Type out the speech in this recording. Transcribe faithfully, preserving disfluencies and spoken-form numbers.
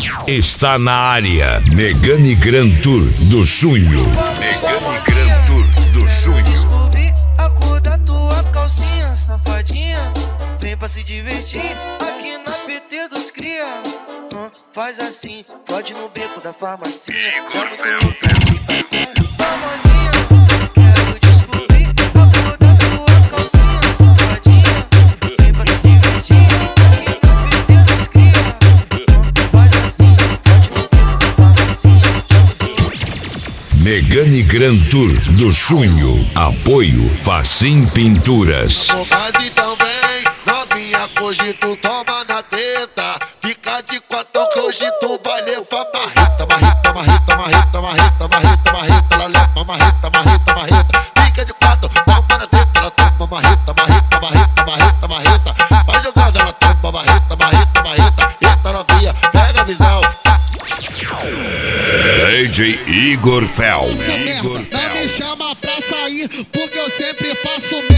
Está na área. Megane Grand Tour do Junho. Megane Grand Tour do Junho. Descobri a cor da tua calcinha, safadinha. Vem pra se divertir aqui na P T dos cria. Hum, faz assim, pode no beco da farmacia. Famosinha, quero descobrir a cor da tua calcinha, safadinha. Vem pra se divertir aqui na P T dos cria. Hum, faz assim, pode no beco da farmacia. Megane Grand Tour do Junho. Apoio Facim Pinturas. Mas então vem, novinha, hoje tu toma na treta. Fica de quatro que hoje tu vai levar marreta, marreta, marreta, marreta, marreta, marreta, marreta. Ela leva marreta, marreta, marreta. Fica de quatro, toma na treta. Ela toma marreta, marreta, marreta, marreta, marreta. Vai jogando, ela toma marreta, marreta, marreta. Eita novinha, pega a visão. D J Igor Fel. Igor Fel. Não me chama pra sair, porque eu sempre faço